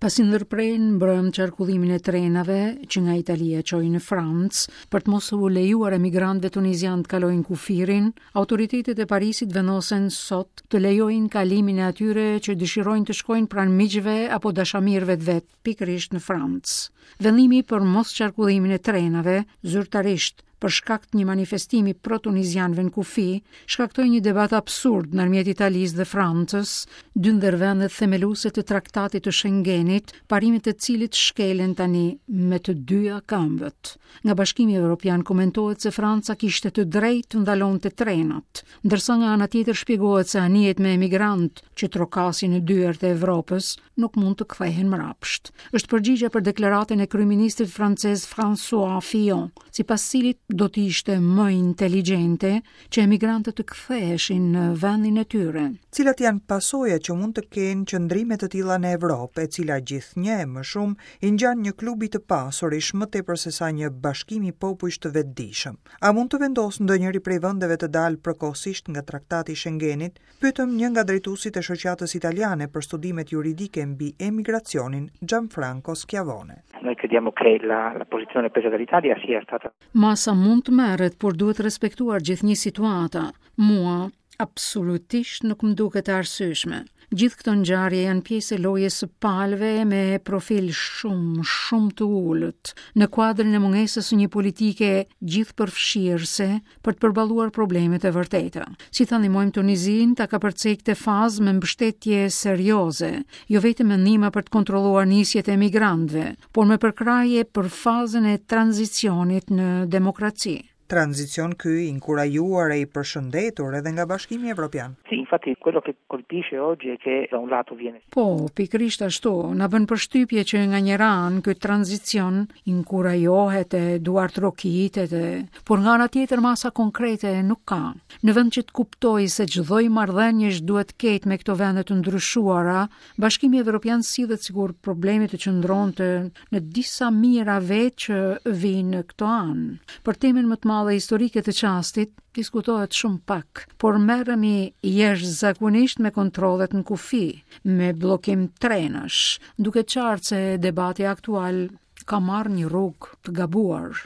Pasi ndërprerën mbrëm qarkullimin e trenave që nga Italia çojnë në Francë për të mos u lejuar emigrantëve tunizian të kalojnë kufirin, autoritetet e Parisit vendosen sot të lejojnë kalimin e atyre që dëshirojnë të shkojnë pranë miqve apo dashamirëve të vet, pikërisht në Francë. Vendimi për mos qarkullimin e trenave, zyrtarisht për shkak të një manifestimi pro-tunizianëve në kufi, shkaktoi një debat absurd ndërmjet Italisë dhe Francës, dy ndër vendet themeluese të traktatit të Schengenit, parimet e cilit shkelen tani me të dyja këmbët. Nga Bashkimi Evropian komentohet se Franca kishte të drejtë të ndalonte trenat, ndërsa nga ana tjetër shpjegohet se anijet me emigrantë që trokasin në dyert e Evropës nuk mund të kthehen mbrapsht. Është përgjigje për deklaratën e kryeministrit francez François Fillon, sipas cilit do të ishte më inteligjente që emigrantët të ktheheshin në vendin e tyre. Cilat janë pasojat që mund të kenë qëndrime të tilla në Evropë, e cila gjithnjë e më shumë i ngjan një klubi të pasur ish më tepër se sa një bashkim i popujsh të vetëdijshëm. A mund të vendosë ndonjëri prej vendeve të dalë përkohësisht nga traktati i Schengenit? Pyetëm një nga drejtuesit e shoqatës italiane për studimet juridike mbi emigracionin, Gianfranco Schiavone. Noi crediamo che la posizione presa dall'Italia sia stata. Masa mund të merret, por duhet respektuar gjithnjë situata. Mua absolutisht nuk më duket e arsyeshme. Gjithë këto ngjarje janë pjesë e lojës së palëve me profil shumë të ulët, në kuadrin e mungesës së një politike gjithëpërfshirëse për të përballuar problemet e vërteta. Si ta ndihmojmë Tunizin ta kapërcej këtë fazë me mbështetje serioze, jo vetëm mendime për të kontrolluar nisjet e emigrantëve, por me përkrahje për fazën e tranzicionit në demokraci. Tranzicion ky inkurajuar e i përshëndetur edhe nga Bashkimi Evropian. Sì, infatti quello che colpisce oggi è che da un lato viene. Po, pikërisht ashtu, na bën përshtypje që nga një ran ky tranzicion inkurajohet e duart rokitet, por nga ana tjetër masa konkrete nuk ka. Në vend që të kuptojë se çdo marrëdhënie duhet ketë me këto vende të ndryshuara, Bashkimi Evropian sillet sikur problemi të qëndronte në disa mira vetë që vinë në këto anë. Për temën më të madhe historike të çastit diskutohet shumë pak, por merremi jashtëzakonisht me kontrollet në kufi, me bllokim trenash, duke qartë se debati aktual ka marrë një rrugë të gabuar.